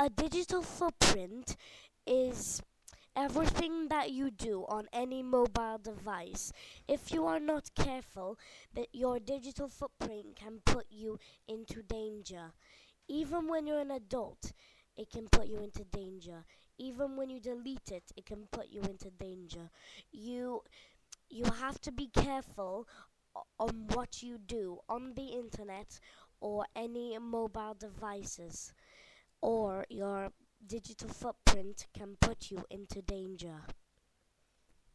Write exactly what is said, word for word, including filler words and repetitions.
A digital footprint is everything that you do on any mobile device. If you are not careful, that your digital footprint can put you into danger. Even when you're an adult, it can put you into danger. Even when you delete it, it can put you into danger. You you have to be careful o- on what you do on the internet or any mobile devices, or your digital footprint can put you into danger.